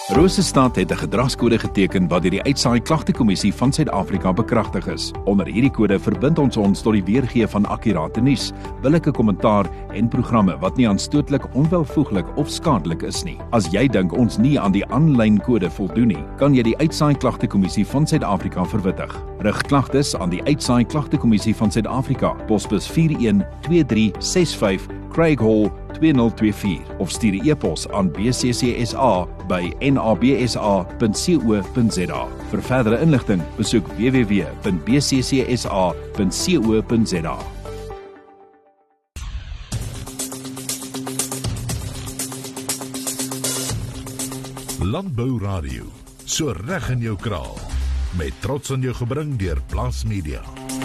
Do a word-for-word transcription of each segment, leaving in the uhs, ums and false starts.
Rosestad het 'n gedragskode geteken wat deur die Uitsaai Klagtekommissie van Suid-Afrika bekragtig is. Onder hierdie kode verbind ons ons tot die weergee van akkurate nuus, billike kommentaar en programme wat nie aanstootlik, onwelvoeglik of skadelik is nie. As jy dink ons nie aan die aanlyn kode voldoen nie, kan jy die Uitsaai Klagtekommissie van Suid-Afrika verwittig. Rig klagtes aan die Uitsaai Klagtekommissie van Suid-Afrika, posbus vier een twee drie ses vyf, Craig Hall twee nul twee vier of stuur 'n e-pos aan b c c s a by n a b s a punt co punt z a. Vir verdere inligting, besoek w w w punt b c c s a punt co punt z a. Landbou Radio, so reg in jou kraal, met trots aan jou gebring deur Plaas Media.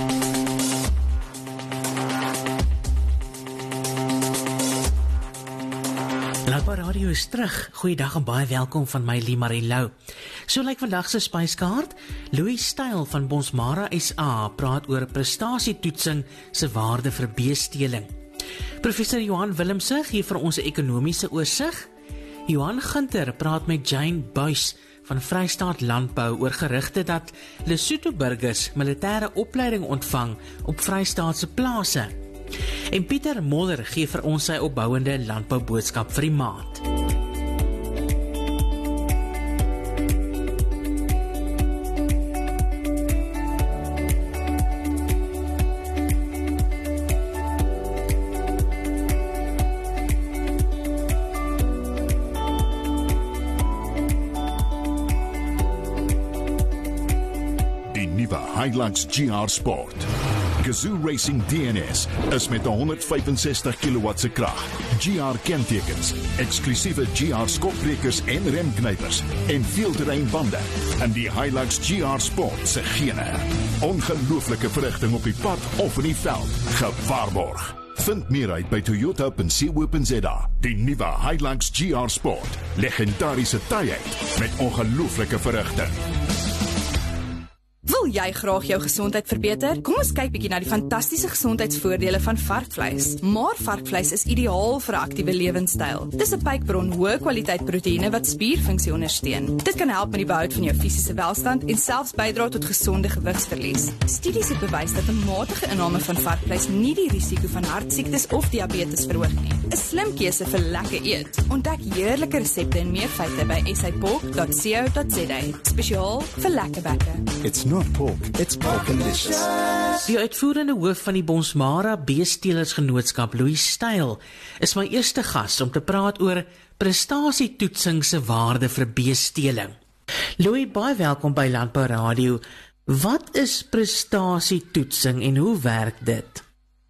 Landbou Radio is terug. Goeiedag en baie welkom van my, Lee Marie Lou. So lyk vandag se spyskaart. Louis Styl van Bonsmara S A praat oor prestasietoetsing se waarde vir beesteling. Professor Johan Willemse gee vir ons 'n ekonomiese oorsig. Johan Gunter praat met Jane Buys van Vrystaat Landbou oor gerugte dat Lesotho burgers militêre opleiding ontvang op Vrystaatse plase. En Pieter Moller gee vir ons sy opbouende landbouboodskap vir die maand. Die nuwe Hilux G R Sport. Gazoo Racing D N S is met 'n honderd vyfensestig kilowatt se krag, G R kentekens, eksklusiewe G R skopbrekers en remknypers en veelterreinbande in die Hilux G R Sport se gene. Ongelooflike verrigting op die pad of in die veld, gewaarborg. Vind meer uit by toyota punt co punt z a. Die nuwe Hilux G R Sport, legendariese taaiheid met ongelooflike verrigting. Wil jy graag jou gesondheid verbeter? Kom ons kyk bietjie na die fantastiese gesondheidsvoordele van varkvleis. Maar varkvleis is ideaal vir 'n aktiewe lewenstyl. Dis 'n pykbron hoë kwaliteit proteïene wat spierfunksie ondersteun. Dit kan help met die behoud van jou fisiese welstand en selfs bydra tot gesonde gewigsverlies. Studies het bewys dat 'n matige inname van varkvleis nie die risiko van hartsiektes of diabetes verhoog nie. 'n Slim keuse vir lekker eet. Ontdek heerlike resepte en meer feite by s a pork dot co dot z a. Spesiaal vir lekker bekke. It's not pork, it's porkalicious. Die uitvoerende hoof van die Bonsmara Beestelersgenootskap, Louis Styl, is my eerste gas om te praat oor prestasietoetsing se waarde vir beesteling. Louis, baie welkom by Landbou Radio. Wat is prestasietoetsing en hoe werk dit?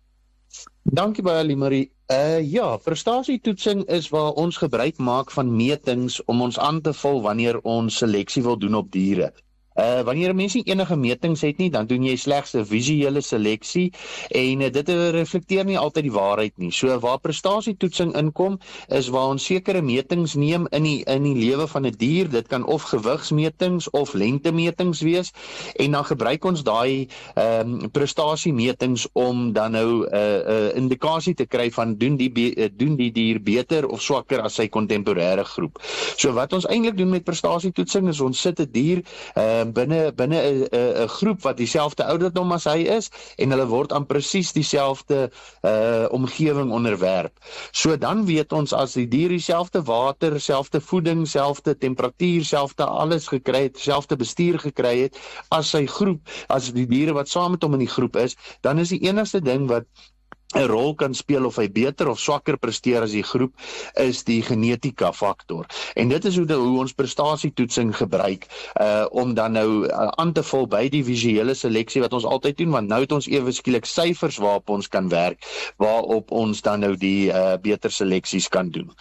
Dankie baie, Limarie. Uh, ja, prestasietoetsing is waar ons gebruik maak van metings om ons aan te vul wanneer ons seleksie wil doen op diere. Uh, wanneer mense nie enige metings het nie, dan doen jy slegs 'n visuele seleksie en uh, dit reflekteer nie altyd die waarheid nie. So waar prestasietoetsing inkom, is waar ons sekere metings neem in die in die lewe van 'n dier. Dit kan of gewigsmetings of lengtemetings wees en dan gebruik ons daai ehm um, prestasiemetings om dan nou 'n uh, uh, indikasie te kry van doen die be, uh, doen die dier beter of swakker as sy kontemporêre groep. So wat ons eintlik doen met prestasietoetsing is ons sit 'n dier uh, binne binne 'n 'n groep wat dieselfde ouderdom as hy is en hulle word aan presies dieselfde uh, omgewing onderwerp. So dan weet ons as die dier dieselfde water, selfde voeding, selfde temperatuur, selfde alles gekry het, selfde bestuur gekry het as sy groep, as die diere wat saam met hom in die groep is, dan is die enigste ding wat 'n rol kan speel of hy beter of swakker presteer as die groep, is die genetika faktor. En dit is hoe, de, hoe ons prestasietoetsing gebruik, uh, om dan nou uh, aan te vul by die visuele seleksie wat ons altyd doen, want nou het ons ewe skielik syfers waarop ons kan werk, waarop ons dan nou die uh, beter seleksies kan doen.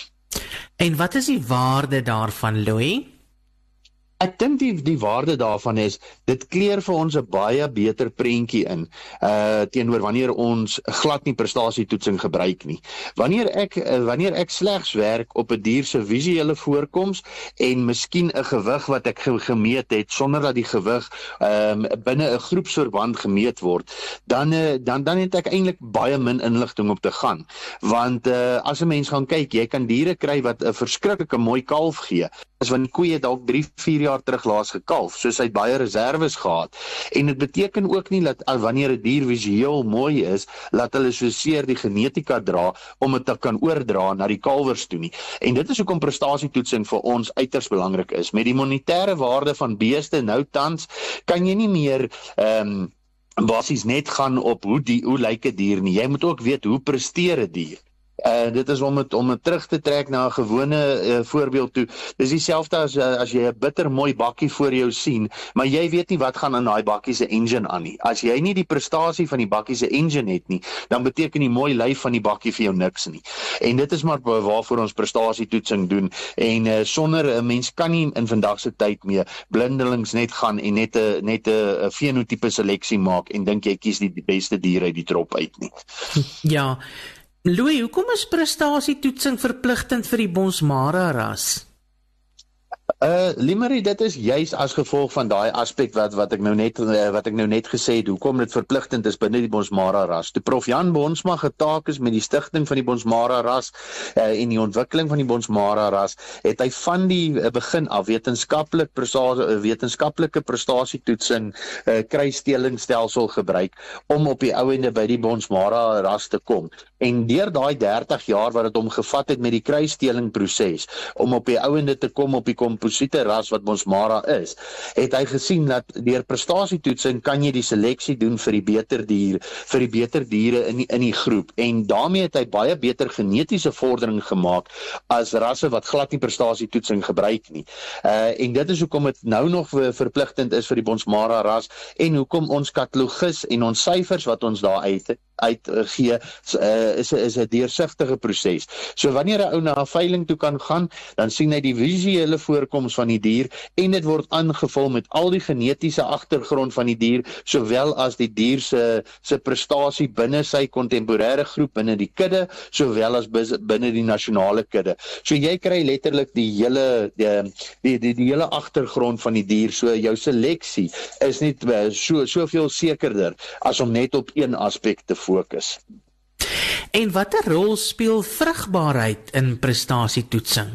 En wat is die waarde daarvan, Louis? Ek dink die die waarde daarvan is, dit kleur vir ons 'n baie beter prentjie in, uh, teenoor wanneer ons glad nie prestasietoetsing gebruik nie. Wanneer ek uh, wanneer ek slegs werk op 'n dier se visuele voorkoms en miskien 'n gewig wat ek ge gemeet het sonder dat die gewig um, binne 'n groepsverband gemeet word, dan uh, dan dan het ek eintlik baie min inligting op te gaan. Want uh, as 'n mens gaan kyk, jy kan diere kry wat 'n verskriklike mooi kalf gee, is want die koeie het dalk drie, vier jaar terug laas gekalf, soos hy het baie reserves gehad. En dit beteken ook nie dat wanneer 'n dier visueel mooi is, laat hulle so seer die genetika dra om dit te kan oordra na die kalwers toe nie. En dit is hoekom prestasietoetsing vir ons uiters belangrik is. Met die monetêre waarde van beeste nou tans, kan jy nie meer ehm um, basies net gaan op hoe die hoe lyk 'n dier nie. Jy moet ook weet hoe presteer 'n dier. Uh, dit is om het, om het terug te trek na 'n gewone uh, voorbeeld toe. Dis dieselfde as, uh, as jy 'n bitter mooi bakkie voor jou sien, maar jy weet nie wat gaan in daai bakkie se engine aan nie. As jy nie die prestasie van die bakkie se engine het nie, dan beteken die mooi lyf van die bakkie vir jou niks nie. En dit is maar waarvoor ons prestasietoetsing doen. En uh, sonder 'n uh, mens kan nie in vandag se tyd meer blindelings net gaan en net 'n net 'n fenotipe seleksie maak en dink jy kies die beste dier uit die trop uit nie. Ja. Louis, hoekom is prestasietoetsing verpligtend vir die Bonsmara ras? Uh, Limerie, dit is juis as gevolg van daai aspek wat wat ek nou net uh, wat ek nou net gesê het, hoekom dit verpligtend is binne die Bonsmara ras. Toe Prof Jan Bonsma getaak is met die stigting van die Bonsmara ras uh, en die ontwikkeling van die Bonsmara ras, het hy van die uh, begin af wetenskaplik prestasie uh, wetenskaplike prestasietoetsing uh, kruisstellingstelsel gebruik om op die ou ende by die Bonsmara ras te kom. En deur daai dertig jaar wat dit hom gevat het met die kruisstelingproses om op die ou ende te kom op die komposiete ras wat Bonsmara is, het hy gesien dat deur prestasietoetsing kan jy die seleksie doen vir die beter dier, vir die beter diere in die, in die groep. En daarmee het hy baie beter genetiese vordering gemaak as rasse wat glad nie prestasietoetsing gebruik nie. Uh, en dit is hoekom dit nou nog verpligtend is vir die Bonsmara ras en hoekom ons katalogus en ons syfers wat ons daar uit uitgee uh, is 'n is 'n deursigtige proses. So wanneer 'n ou na 'n veiling toe kan gaan, dan sien hy die visuele voorkoms van die dier en dit word aangevul met al die genetiese agtergrond van die dier, sowel as die dier se se prestasie binne sy kontemporêre groep binne die kudde, sowel as binne die nasionale kudde. So jy kry letterlik die hele die die die, die hele agtergrond van die dier. So jou seleksie is net so soveel sekerder as om net op een aspek te fokus. En watter rol speel vrugbaarheid in prestasietoetsing?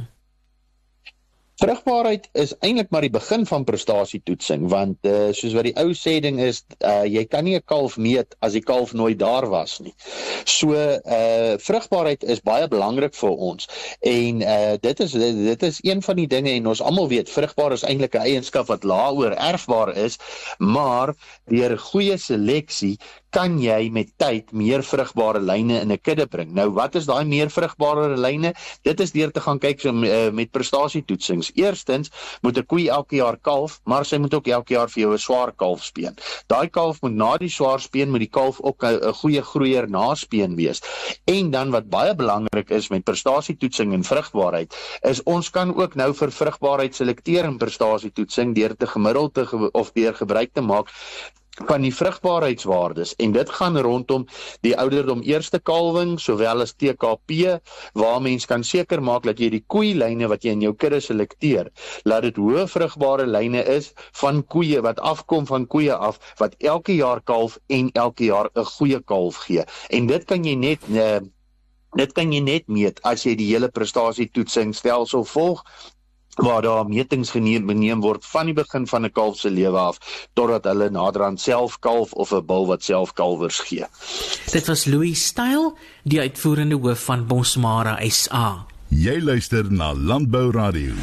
Vrugbaarheid is eintlik maar die begin van prestasietoetsing, want uh, soos wat die ou sê ding is, uh, jy kan nie 'n kalf meet as die kalf nooit daar was nie. So uh, vrugbaarheid is baie belangrik vir ons en uh, dit is dit is een van die dinge en ons almal weet vrugbaar is eintlik 'n eienskap wat laoor erfbaar is, maar deur goeie seleksie kan jy met tyd meer vrugbare lyne in 'n kudde bring. Nou, wat is daai meer vrugbare lyne? Dit is deur te gaan kyk so, uh, met prestasietoetsings. Eerstens moet 'n koei elke jaar kalf, maar sy moet ook elke jaar vir jou 'n swaar kalf speen. Daai kalf moet na die swaar speen moet die kalf ook 'n goeie groeier na speen wees. En dan wat baie belangrik is met prestasietoetsing en vrugbaarheid, is ons kan ook nou vir vrugbaarheid selekteer in prestasietoetsing deur te gemiddeld te ge of deur gebruik te maak van die vrugbaarheidswaardes, en dit gaan rondom die ouderdom eerste kalwing, sowel as T K P, waar mens kan seker maak dat jy die koeilyne wat jy in jou kudde selekteer, laat dit hoë vrugbare lyne is van koeie wat afkom van koeie af, wat elke jaar kalf en elke jaar 'n goeie kalf gee. En dit kan jy net uh, dit kan jy net meet as jy die hele prestasietoetsingsstelsel volg, waar daar metings geneem word van die begin van 'n kalf se lewe af, totdat hulle naderhand self kalf of 'n bul wat self kalwers gee. Dit was Louis Style, die uitvoerende hoof van Bonsmara S A. Jy luister na Landbou Radio.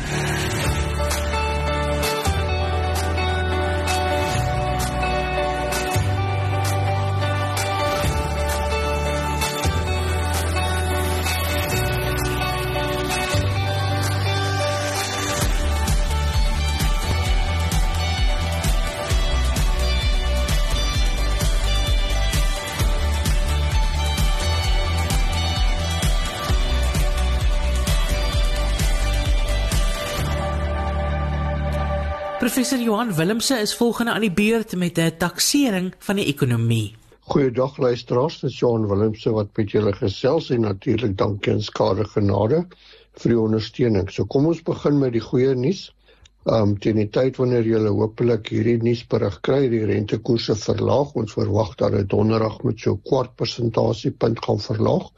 Professor Johan Willemse is volgende aan die beurt met 'n taksering van die ekonomie. Goeiedag luisteraars, dit is Johan Willemse wat met julle gesels en natuurlik dankie en skade genade vir die ondersteuning. So kom ons begin met die goeie nuus. Um, teen die tyd wanneer julle hopelik hierdie nuusberig kry, die rentekoerse verlaag. Ons verwag dat dit donderdag met so 'n kwart persentasie punt gaan verlaag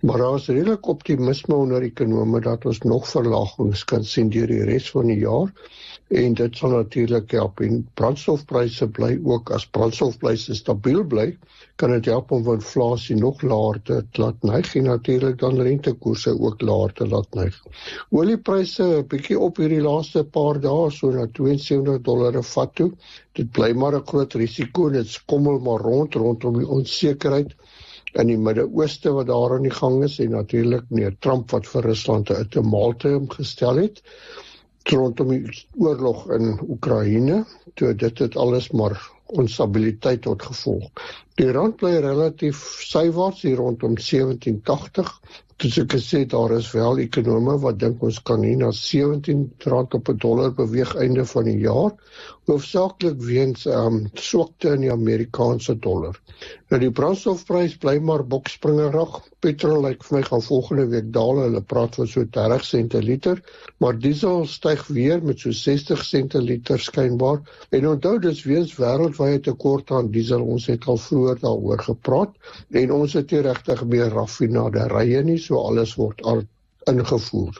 Maar daar is redelik optimisme onder ekonome dat ons nog verlagings kan sien deur die res van die jaar. En dit sal natuurlik help. En brandstofpryse bly ook, as brandstofpryse stabiel bly, kan dit help om inflasie nog laer te laat neig en natuurlik dan rentekoerse ook laer te laat neig. Oliepryse 'n bietjie op hierdie laaste paar dae, so na twee en sewentig dollar 'n vat toe. Dit bly maar 'n groot risiko en dit skommel maar rond rondom die onsekerheid in die Midde-Ooste wat daar aan die gang is en natuurlik meneer Trump wat vir Rusland 'n ultimatum gestel het rondom die oorlog in Oekraïne, toe dit het alles maar onstabiliteit tot gevolg. Die rand bly relatief sywaarts hier rondom sewentien tagtig. Dus ek gesê daar is wel ekonome wat dink ons kan hier na sewentien rand op 'n dollar beweeg einde van die jaar, hoofsaaklik weens um, swakte in die Amerikaanse dollar. Nou die brandstofprys bly maar bokspringerig. Petrol lyk vir my gaan volgende week daal, hulle praat van so dertig sent 'n liter, maar diesel styg weer met so sestig sent 'n liter skynbaar. En onthou dis weens wêreldwye tekort aan diesel, ons het al vroeër daaroor gepraat, en ons het nie regtig meer raffinaderye nie, so alles word al ingevoer.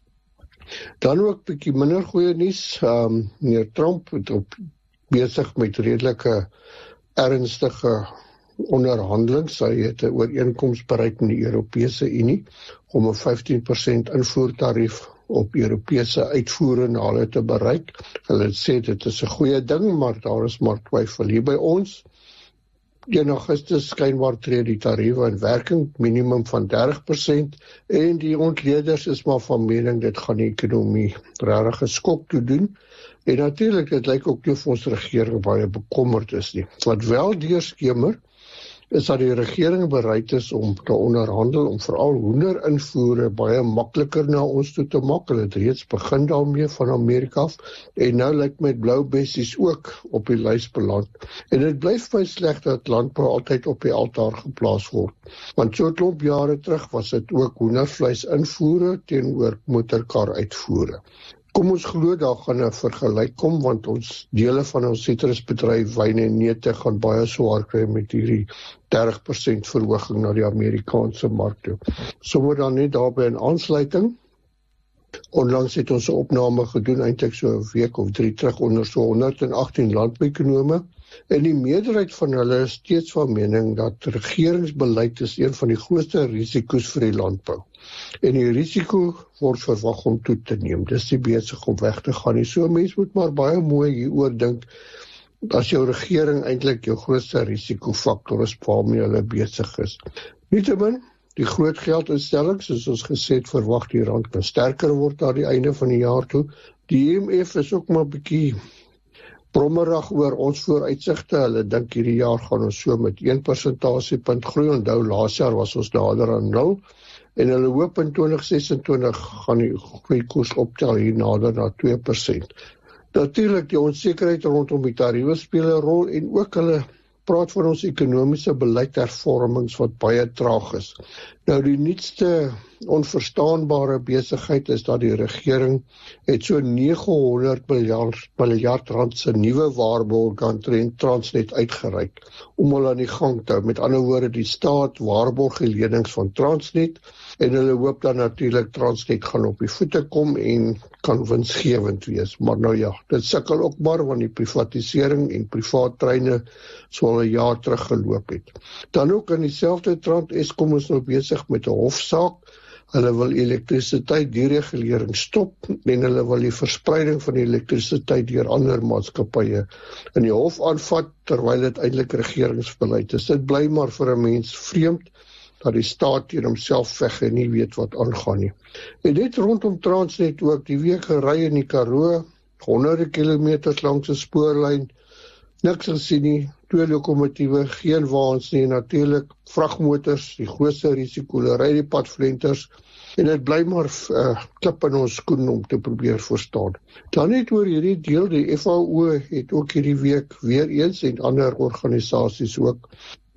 Dan ook bietjie minder goeie nuus, um, meneer Trump het op besig met redelike ernstige onderhandelings. Hy het 'n ooreenkoms bereik met die Europese Unie om 'n vyftien persent invoertarief op Europese uitvoere na hulle te bereik. Hulle het sê dit is 'n goeie ding, maar daar is maar twyfel hier by ons. een Augustus skynbaar tree die tariewe in werking, minimum van dertig persent, en die ontleeders is maar van mening dit gaan die ekonomie regtig 'n skok toe doen. En natuurlik, dit lyk ook nie of ons regering baie bekommerd is nie. Wat wel deurskemer, is dat die regering bereid is om te onderhandel om veral hoenderinvoere baie makliker na ons toe te maak. Hulle het reeds begin daarmee van Amerika af, en nou lyk met blou bessies ook op die lys beland. En dit bly vir my sleg dat landbou altyd op die altaar geplaas word. Want so 'n klomp jare terug was dit ook hoendervleis invoere teenoor motorkar uitvoere. Kom ons glo daar gaan 'n vergelyk kom, want ons dele van ons sitrusbedryf, wyne en neute gaan baie swaar kry met hierdie dertig persent verhoging na die Amerikaanse mark toe. Sommige dan net daarby in aansluiting. Onlangs het ons 'n opname gedoen, eintlik so 'n week of drie terug, onder so honderd en agttien landbouekonome. En die meerderheid van hulle is steeds van mening dat regeringsbeleid is een van die grootste risiko's vir die landbou. En die risiko word verwag om toe te neem. Dis nie besig om weg te gaan nie. So mens moet maar baie mooi hieroor dink, as jou regering eintlik jou grootste risikofaktor is waarmee hulle besig is. Nietemin, die groot geldinstellings, soos ons gesê het, verwag die rand kan sterker word aan die einde van die jaar toe. Die I M F is ook maar 'n bietjie brommerig oor ons vooruitsigte. Hulle dink hierdie jaar gaan ons so met een persentasiepunt groei. Onthou, laas jaar was ons nader aan nul. En hulle hoop in twintig ses en twintig gaan die groeikoers optel hier nader na twee persent. Natuurlik, die onsekerheid rondom die tariewe speel 'n rol, en ook hulle praat van ons ekonomiese beleidshervormings wat baie traag is. Nou die nuutste onverstaanbare besigheid is dat die regering het so nege honderd miljard rand se nuwe waarborg aan Transnet uitgereik om hulle aan die gang te hou. Met ander woorde, die staat waarborg die lenings van Transnet, en hulle hoop dan natuurlik Transnet gaan op die voete kom en kan winsgewend wees. Maar nou ja, dit sukkel ook maar, want die privatisering en privaat treine so al 'n jaar terug geloop het. Dan ook in dieselfde trant, Eskom is nou besig met 'n hofsaak. Hulle wil elektrisiteit deregulering stop, en hulle wil die verspreiding van die elektrisiteit deur ander maatskappye in die hof aanvat, terwyl dit eintlik regeringsbeleid is. Dit bly maar vir 'n mens vreemd dat die staat teen homself veg en nie weet wat aangaan nie. En dit rondom Transnet ook, die week gery in die Karoo, honderde kilometers langs 'n spoorlyn, niks gesien nie, twee lokomotiewe, geen waans nie, natuurlik vragmotors, die grootste risiko, hulle ry die padvlenters, en dit bly maar uh, klip in ons skoen om te probeer verstaan. Dan net oor hierdie deel, die F A O het ook hierdie week weer eens, en ander organisasies ook,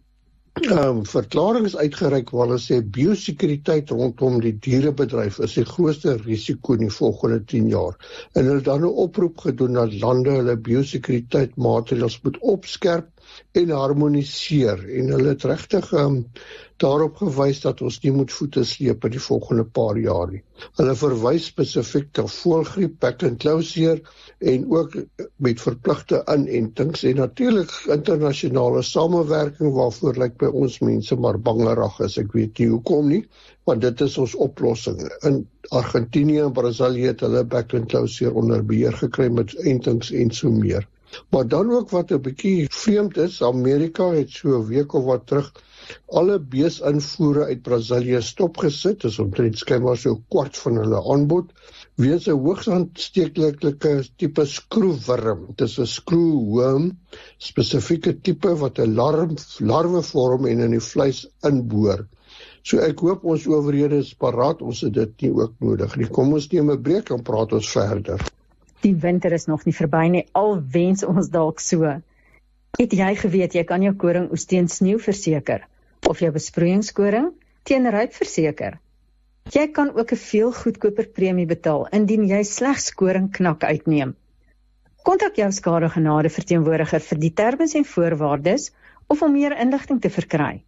Um, verklarings uitgereik waar hulle sê biosekuriteit rondom die dierebedryf is die grootste risiko in die volgende tien jaar. En hulle het dan 'n oproep gedoen dat lande hulle biosekuriteit maatreëls moet opskerp en harmoniseer. En hulle het regtig um, daarop gewys dat ons nie moet voete sleep in die volgende paar jaar nie. Hulle verwys spesifiek na voëlgriep, bek en klauseer en ook met verpligte inentings en natuurlik internasionale samewerking waarvoor lyk by ons mense maar bangerig is. Ek weet nie hoekom nie, want dit is ons oplossing. In Argentinië en Brasilië het hulle bek en klauseer onder beheer gekry met entings en so meer. Maar dan ook wat 'n bietjie vreemd is, Amerika het so 'n week of wat terug alle beesinvoere uit Brasilië stopgesit, dis omtrent skynbaar so 'n kwart van hulle aanbod, weens 'n hoogs aansteeklike tipe skroewwurm. Dit is 'n skroeworm, spesifieke tipe wat 'n larm, larwe vorm en in die vleis inboor. So ek hoop ons owerhede is paraat, ons het dit nie ook nodig nie. Kom ons neem 'n breek en praat ons verder. Die winter is nog nie verby nie, al wens ons dalk so. Het jy geweet jy kan jou koringoes teen sneeu verseker? Of jou besproeiingskoring teen ryp verseker? Jy kan ook 'n veel goedkoper premie betaal indien jy slegs koringknak uitneem. Kontak jou skadegenade verteenwoordiger vir die terme en voorwaardes of om meer inligting te verkry.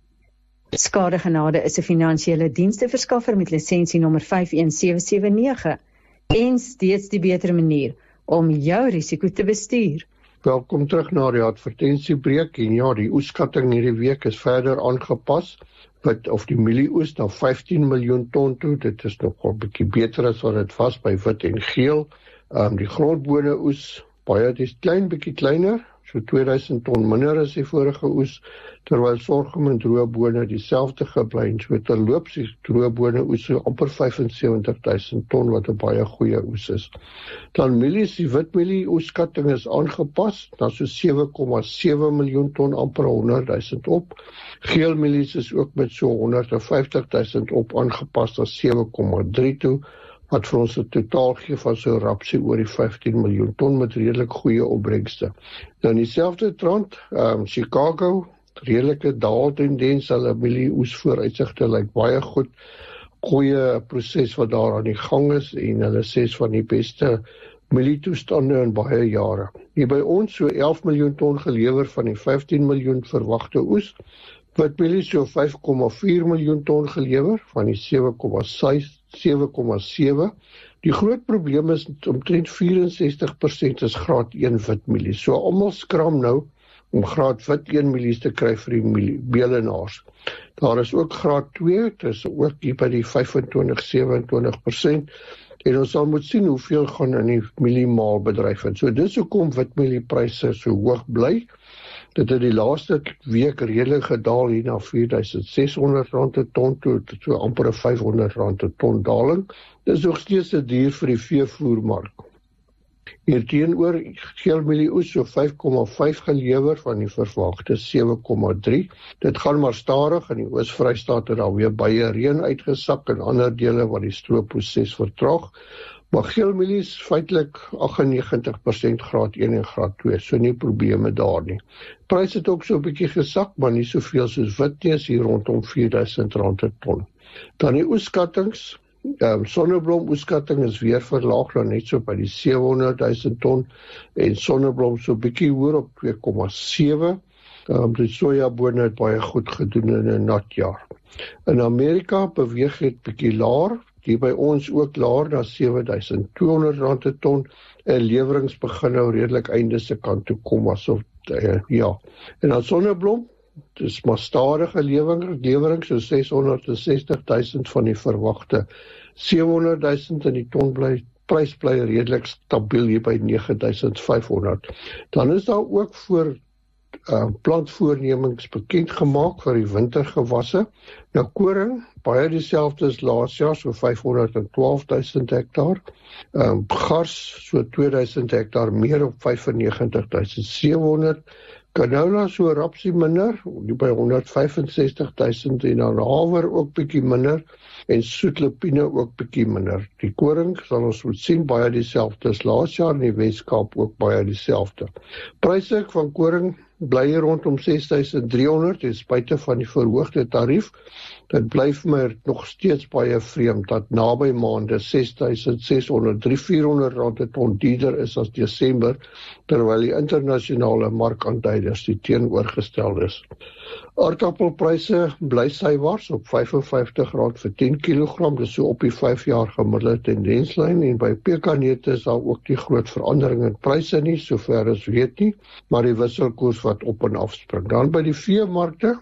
Skadegenade is 'n finansiële diensteverskaffer met lisensie nommer vyf een sewe sewe nege en steeds die beter manier om jou risiko te bestuur. Welkom terug na die advertensiebreek en ja, die oeskatting hierdie week is verder aangepas wit of die mielieoes na vyftien miljoen ton toe. Dit is nogal 'n bietjie beter as wat dit was by wit en geel. Um, die grondbone oes baie dis klein bietjie kleiner, so tweeduisend ton minder as die vorige oes, terwyl sorghum en droë bone dieselfde gebly en so terloops die droë bone oes so amper vyf en sewentig duisend ton wat 'n baie goeie oes is. Dan mielies, die wit mielie oeskatting is aangepas na so sewe komma sewe miljoen ton, amper honderd duisend op. Geel mielies is ook met so honderd en vyftig duisend op aangepas na sewe komma drie toe, wat vir ons 'n totaal gee van so rapsie oor die vyftien miljoen ton met redelik goeie opbrengste. Dan dieselfde trant, um, Chicago, redelike daaltendens, hulle mielieoes vooruitsigte lyk baie goed, goeie proses wat daar aan die gang is en hulle sê van die beste mielietoestande in baie jare. Hier by ons so elf miljoen ton gelewer van die vyftien miljoen verwagte oes, wit mielie so vyf komma vier miljoen ton gelewer van die sewe komma sewe. Die groot probleem is omtrent vyf-en-sestig persent is graad een wit mielie. So almal skram nou om graad wit een mielies te kry vir die belenaars. Daar is ook graad twee, dit is ook hier by die vyfentwintig tot sewenentwintig persent. En ons sal moet sien hoeveel gaan in die mieliemaalbedryf in. So dis hoekom witmieliepryse so hoog bly. Dit het die laaste week redelik gedaal hier na vier duisend ses honderd rand per ton toe, so amper vyfhonderd rand per ton daling. Dis nog steeds te duur vir die veevoermark. Hierteenoor geel mielieoes so vyf komma vyf gelewer van die verwagte sewe komma drie. Dit gaan maar stadig in die Oos-Vrystaat het alweer baie reën uitgesak en ander dele waar die stroopproses vertraag. Maar geel mielies feitelik agt en negentig persent graad een en graad twee, so nie probleme daar nie. Prys het ook so 'n bietjie gesak, maar nie soveel soos wit nie, is hier rondom vier duisend rand per ton. Dan die oeskattings. Um, sonneblom oeskatting is weer verlaag na net so by die sewehonderd duisend ton en sonneblom so bietjie hoër op twee komma sewe. Um, die sojabone het baie goed gedoen in 'n nat jaar. In Amerika beweeg het bietjie laer, die by ons ook laer na sewe duisend tweehonderd rand per ton en lewerings begin nou redelik einde se kant toe kom asof uh, ja. En dan sonneblom, dis maar stadige lewering, lewering so seshonderd en sestig duisend van die verwagte sewehonderd duisend in die ton bly, prys bly redelik stabiel hier by nege duisend vyfhonderd. Dan is daar ook voor uh, plantvoornemings bekend gemaak vir die wintergewasse. Nou koring, baie dieselfde as laas jaar, so vyfhonderd en twaalf duisend hektaar. Um, gars, so twee duisend hektaar meer op vyfennegentig duisend sewehonderd. Canola so rapsie minder, by honderd vyf en sestig duisend en dan haver ook bietjie minder en soetlepine ook bietjie minder. Die koring sal ons moet sien baie dieselfde as laas jaar en die Weskaap ook baie dieselfde. Pryse van koring bly hier rondom ses duisend drie honderd ten spyte van die verhoogde tarief. Dit bly vir my nog steeds baie vreemd dat naby maande ses duisend ses honderd, drie tot vierhonderd rand 'n ton duurder is as Desember, terwyl die internasionale markandyders die teenoorgestelde is. Aardappelpryse bly sywaarts op vyf en vyftig rand vir tien kilogram, dis so op die vyf jaar gemiddelde tendenslyn, en by pekanneute is daar ook die groot verandering in pryse nie, sover as weet nie, maar die wisselkoers wat op en af spring. Dan by die veemarkte,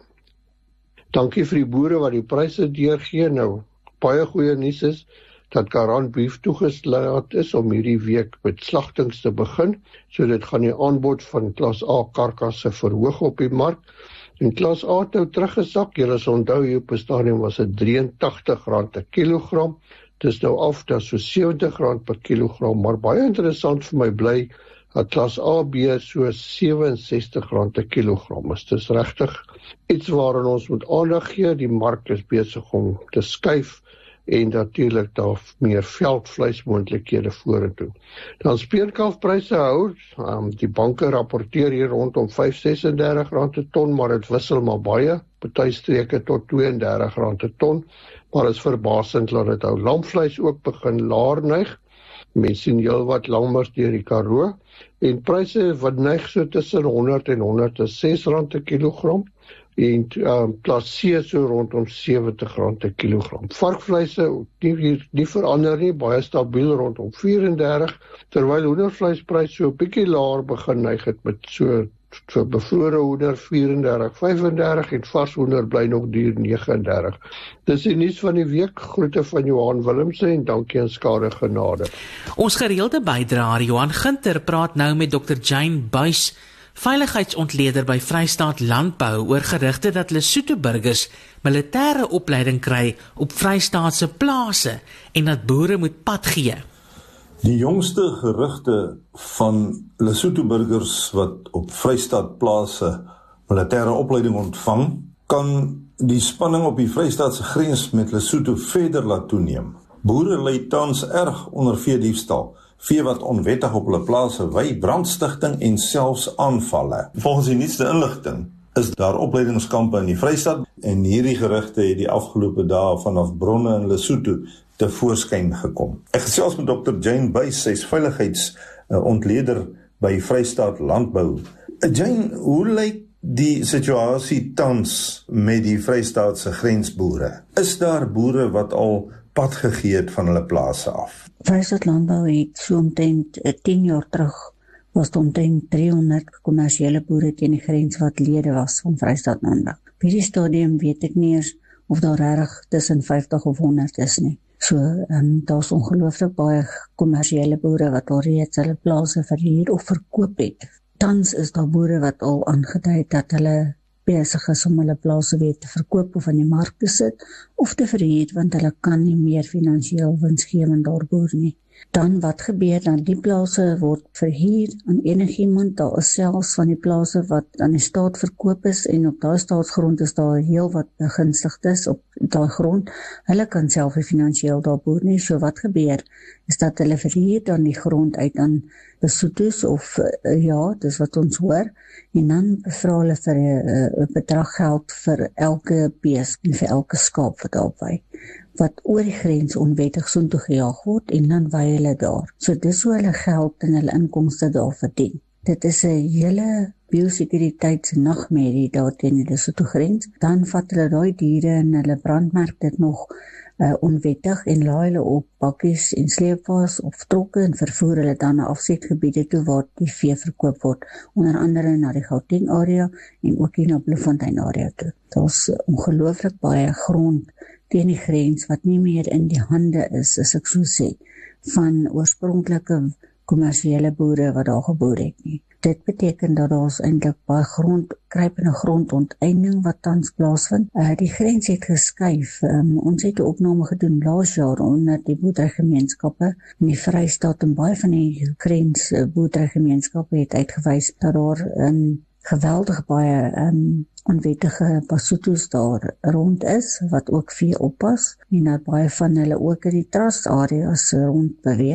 dankie vir die boere wat die pryse deurgee. Nou, baie goeie nuus is dat Garant Beef toegesluit is om hierdie week met slagtings te begin, so dit gaan die aanbod van klas A karkasse verhoog op die mark. En klas A het nou teruggesak, julle sal onthou hier op 'n stadium was dit drie en tagtig rand per kilogram, dis nou af, dat so sewentig rand per kilogram, maar baie interessant vir my bly, dat klas A B so sewe en sestig rand per kilogram is. Dis regtig iets waarin ons moet aandag gee, die mark is besig om te skuif, en natuurlik daar meer veldvleismoontlikhede vorentoe. Dan speenkalfpryse hou, um, die banke rapporteer hier rondom vyf ses dertig rand per ton, maar dit wissel maar baie, party streke tot twee en dertig rand per ton, maar is verbasend dat dit hou. Lamvleis ook begin laer neig, mense sien heel wat lammers deur die Karoo, en pryse wat neig so tussen honderd en honderd en ses rand per kilogram, en um, klas C so rondom sewentig rand per kilogram. Varkvleise nie, nie verander nie, baie stabiel rondom vyf en dertig, terwyl hoendervleisprys so 'n bietjie laer begin neig het met so so bevrore hoender vyf en dertig, vyf en dertig en vars hoender bly nog duur nege en dertig. Dis die nuus van die week. Groete van Johan Willemse en dankie en skade genade. Ons gereelde bydraer Johan Ginter praat nou met dokter Jane Buys, veiligheidsontleder by Vrystaat Landbou, oor gerugte dat Lesotho burgers militêre opleiding kry op Vrystaatse plase en dat boere moet pad gee. Die jongste gerugte van Lesotho burgers wat op Vrystaat plase militêre opleiding ontvang, kan die spanning op die Vrystaatse grens met Lesotho verder laat toeneem. Boere ly tans erg onder veediefstal, vee wat onwettig op hulle plase wy, brandstigting en selfs aanvalle. Volgens die nuutste inligting is daar opleidingskampe in die Vrystaat en hierdie gerugte het die afgelope dae vanaf bronne in Lesotho te voorskyn gekom. Ek gesels met dokter Jane Buys, sy is veiligheidsontleder by Vrystaat Landbou. Jane, hoe lyk die situasie tans met die Vrystaatse grensboere? Is daar boere wat al pad gegee het van hulle plase af? Vrystaat Landbou het so omtrent tien jaar terug was het omtrent driehonderd kommersiële boere teen die grens wat lede was van Vrystaat Landbou. Op hierdie stadium weet ek nie eens of daar regtig tussen vyftig of honderd is nie. So, um, daar is ongelooflik baie kommersiële boere wat al reeds hulle plase verhuur of verkoop het. Tans is daar boere wat al aangedui het dat hulle besig is om hulle plase weer te verkoop of aan die mark te sit, of te verhuur, want hulle kan nie meer finansiëel winsgewend daar boer nie. Dan wat gebeur, dan die plase word verhuur aan enigiemand, daar is selfs van die plase wat aan die staat verkoop is, en op daai staatsgrond is daar heel wat begunstigdes op daai grond, hulle kan self nie finansiëel daar boer nie, so wat gebeur, is dat hulle verhuur dan die grond uit aan Lesotho's, of uh, ja, dis wat ons hoor, en dan vra hulle vir 'n bedrag geld vir elke bees en vir elke skaap wat daar wy, wat oor die grens onwettig soontoe gejaag word, en dan wy hulle daar. So dis hoe hulle geld en hulle inkomste daar verdien. Dit is 'n hele biosekuriteitsnagmerrie daar teen die Lesotho grens. Dan vat hulle daai diere en hulle brandmerk dit nog uh, onwettig en laai hulle op bakkies en sleepwaens of trokke en vervoer hulle dan na afsetgebiede toe waar die vee verkoop word, onder andere na die Gauteng area en ook hier na Bloemfontein area toe. Daar's ongelooflik baie grond teen die grens wat nie meer in die hande is, as ek so sê, van oorspronklike kommersiële boere wat daar geboer het nie. Dit beteken dat daar eintlik baie grond, kruipende grondonteiening wat tans plaasvind. Uh, die grens het geskuif. Um, ons het 'n opname gedoen laas jaar onder die boerderygemeenskappe in die Vrystaat, en baie van die grens uh, boerderygemeenskappe het uitgewys dat daar um, geweldig baie um, onwettige Basotho's daar rond is, wat ook vee oppas, en dat baie van hulle ook in die trust areas rond beweeg.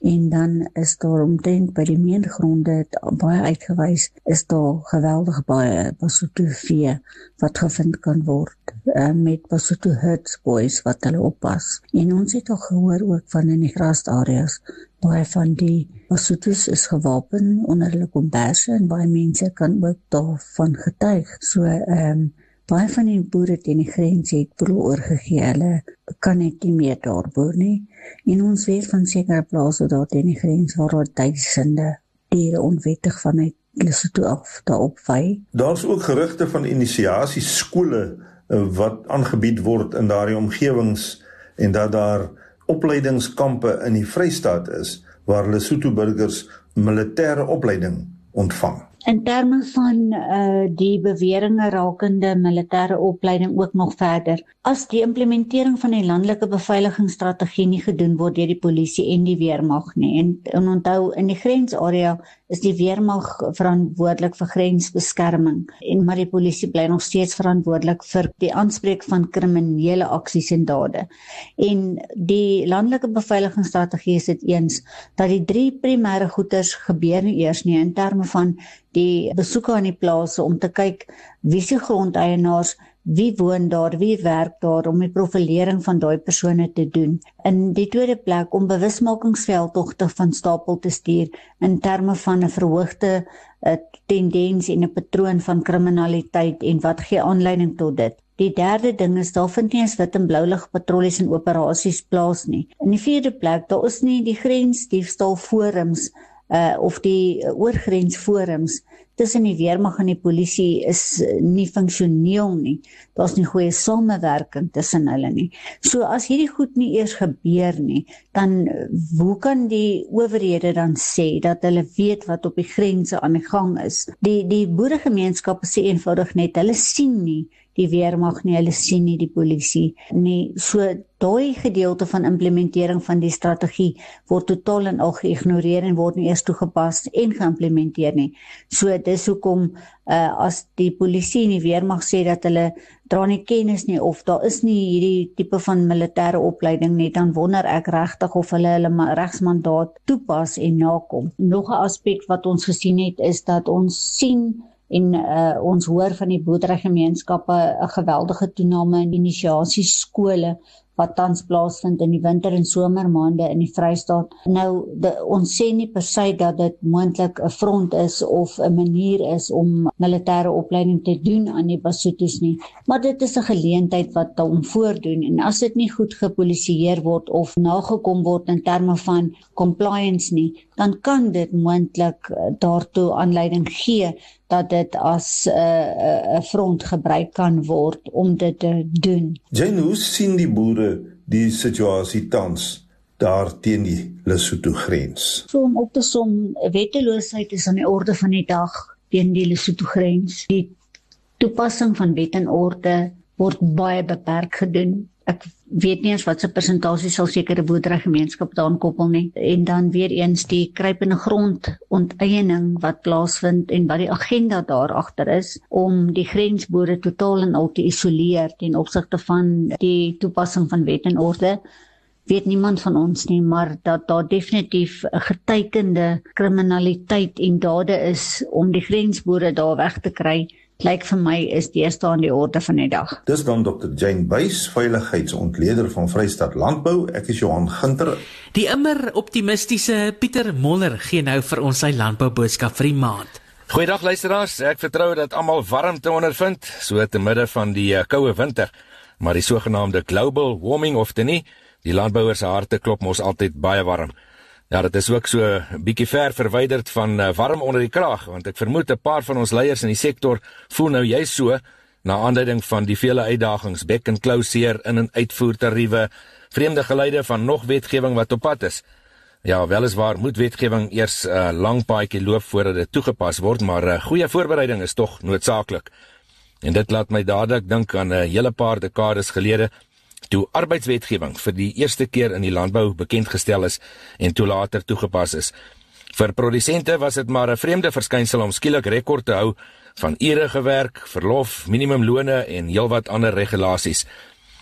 En dan is daar omtrent by die meengronde baie uitgewys, is daar geweldig baie Basotho vee wat gevind kan word, uh, met Basotho herds boys wat hulle oppas. En ons het al gehoor ook van in die grasareas, baie van die Basotho's is gewapen onder hulle komberse en baie mense kan ook daarvan getuig. So, um, baie van die boere teen die grens het boedel oorgegee, hulle kan net nie meer daar boer nie. En ons weet van sekere plase daar teen die grens waar daar duisende diere onwettig vanuit Lesotho af daar opvy. Daar's ook gerugte van inisiasieskole uh, wat aangebied word in daardie omgewings en dat daar opleidingskampe in die Vrystaat is waar Lesotho burgers militêre opleiding ontvang. In terme van uh, die beweringe rakende militêre opleiding ook nog verder, as die implementering van die landelike beveiligingsstrategie nie gedoen word deur die polisie en die weermag nie, en, en onthou, in die grensarea is die weermag verantwoordelik vir grensbeskerming, en maar die polisie bly nog steeds verantwoordelik vir die aanspreek van kriminele aksies en dade. En die landelike beveiligingsstrategie is dit eens, dat die drie primêre goeders gebeur nie eers nie, in terme van die besoeke aan die plase om te kyk wie se grondeienaars, wie woon daar, wie werk daar, om die profilering van daai persone te doen. In die tweede plek om bewusmakingsveldtogte van stapel te stuur in terme van 'n verhoogde uh, tendens en 'n patroon van kriminaliteit en wat gee aanleiding tot dit. Die derde ding is, daar vind nie eens wit en blaulig patrollies en operasies plaas nie. In die vierde plek, daar is nie die grensdiefstal forums Uh, of die uh, oorgrensforums tussen die weermag en die polisie is uh, nie funksioneel nie. Daar's nie goeie samewerking tussen hulle nie. So as hierdie goed nie eers gebeur nie, dan uh, hoe kan die owerhede dan sê dat hulle weet wat op die grense aan die gang is? Die, die boeregemeenskappe sê eenvoudig net, hulle sien nie die weermag nie, hulle sien nie die polisie nie. So daai gedeelte van implementering van die strategie word totaal en al geïgnoreer en word nie eers toegepas en geïmplementeer nie. So dis hoekom uh, as die polisie en die weermag sê dat hulle dra nie kennis nie of daar is nie hierdie tipe van militêre opleiding nie, dan wonder ek regtig of hulle hulle regsmandaat toepas en nakom. Nog 'n aspek wat ons gesien het is dat ons sien en uh, ons hoor van die boerderygemeenskappe 'n geweldige toename in inisiasieskole wat tans plaasvind in die winter- en somermaande in die Vrystaat. Nou, de, ons sê nie per se dat dit moontlik 'n front is of 'n manier is om militêre opleiding te doen aan die Basotho's nie, maar dit is 'n geleentheid wat hom voordoen, en as dit nie goed gepolisieer word of nagekom word in terme van compliance nie, dan kan dit moontlik daartoe aanleiding gee dat dit as 'n uh, uh, front gebruik kan word om dit te doen. Jane, hoe sien die boere die situasie tans daar teen die Lesotho grens? So om op te som, wetteloosheid is aan die orde van die dag teen die Lesotho grens. Die toepassing van wet en orde word baie beperk gedoen. Ek weet nie eens wat se persentasie sal sekere boerderygemeenskap daaraan koppel nie. En dan weer eens die kruipende grondonteiening wat plaasvind en wat die agenda daar agter is om die grensboere totaal en al te isoleer ten opsigte van die toepassing van wet en orde. Weet niemand van ons nie, maar dat daar definitief 'n geteikende kriminaliteit en dade is om die grensboere daar weg te kry, lyk vir my is die eerste aan die orde van die dag. Dis dan dokter Jane Buys, veiligheidsontleder van Vrystaat Landbou. Ek is Johan Gunter. Die immer optimistiese Pieter Moller gee nou vir ons sy landbouboodskap vir die maand. Goeiedag luisteraars, ek vertrou dat almal warmte ondervind, so te midde van die uh, koue winter, maar die sogenaamde global warming of te nie, die landbouers se harte klop mos altyd baie warm. Ja, dit is ook so 'n bietjie ver verwyderd van uh, warm onder die kraag, want ek vermoed 'n paar van ons leiers in die sektor voel nou juist so, na aanduiding van die vele uitdagings, bek en klou seer, in- en uitvoertariewe, vreemde geluide van nog wetgewing wat op pad is. Ja, weliswaar moet wetgewing eers 'n uh, lang paadjie loop voordat dit toegepas word, maar 'n uh, goeie voorbereiding is tog noodsaaklik. En dit laat my dadelik dink aan 'n uh, hele paar dekades gelede, toe arbeidswetgewing vir die eerste keer in die landbou bekendgestel is en toe later toegepas is. Vir produsente was dit maar 'n vreemde verskynsel om skielik rekord te hou van ure gewerk, verlof, minimumlone en heelwat ander regulasies.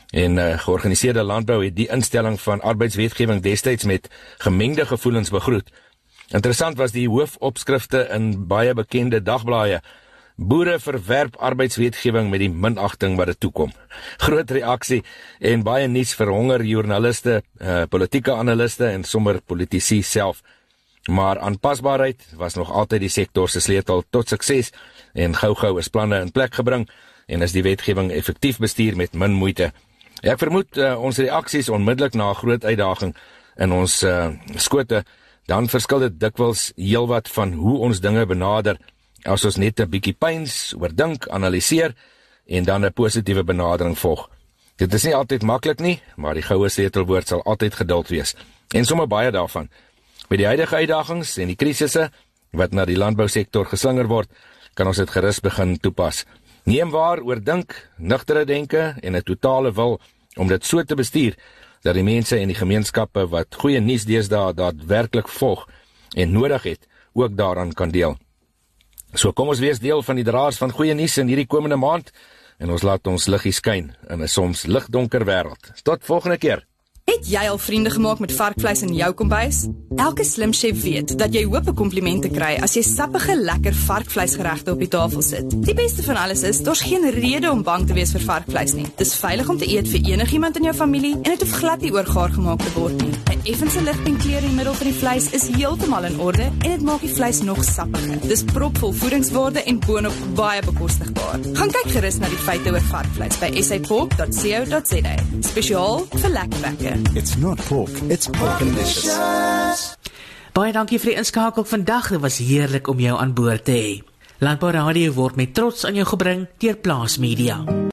En uh, georganiseerde landbou het die instelling van arbeidswetgewing destyds met gemengde gevoelens begroet. Interessant was die hoofopskrifte in baie bekende dagblaaie. Boere verwerp arbeidswetgewing met die minagting wat dit toekom. Groot reaksie en baie nuus vir honger joernaliste, uh, politieke analiste en sommer politici self. Maar aanpasbaarheid was nog altyd die sektor se sleutel tot sukses en gou-gou is planne in plek gebring en is die wetgewing effektief bestuur met min moeite. Ek vermoed uh, ons reaksies onmiddellik na 'n groot uitdaging in ons uh, skote, dan verskil dit dikwels heelwat van hoe ons dinge benader as ons net 'n bietjie pyns, oordink, analiseer en dan 'n positiewe benadering volg. Dit is nie altyd maklik nie, maar die goue sleutelwoord sal altyd geduld wees. En sommer baie daarvan. Met die huidige uitdagings en die krisisse wat na die landbousektor geslinger word, kan ons dit gerus begin toepas. Neem waar, oordink, nugtere denke en 'n totale wil om dit so te bestuur dat die mense en die gemeenskappe wat goeie nuus deesdae daadwerklik volg en nodig het, ook daaraan kan deel. So kom ons wees deel van die draers van goeie nuus in hierdie komende maand en ons laat ons liggie skyn in 'n soms ligdonker wêreld. Tot volgende keer. Het jy al vriende gemaak met varkvleis in jou kombuis? Elke slim chef weet dat jy hoop 'n komplimente kry as jy sappige, lekker varkvleisgeregte op die tafel sit. Die beste van alles is, daar's geen rede om bang te wees vir varkvleis nie. Dis veilig om te eet vir enigiemand in jou familie en dit hoef glad nie oorgaar gemaak te word nie. 'n Effense ligpien in die middel van die vleis is heeltemal in orde en dit maak die vleis nog sappiger. Dis propvol voedingswaarde en boonop baie bekostigbaar. Gaan kyk gerus na die feite oor varkvleis by s a pork dot co dot z a. Spesiaal vir lekker wekke. It's not pork, it's Porkalicious. Baie dankie vir die inskakel vandag. Dit was heerlik om jou aan boord te hê. Landbou Radio word met trots aan jou gebring deur Plaas Media.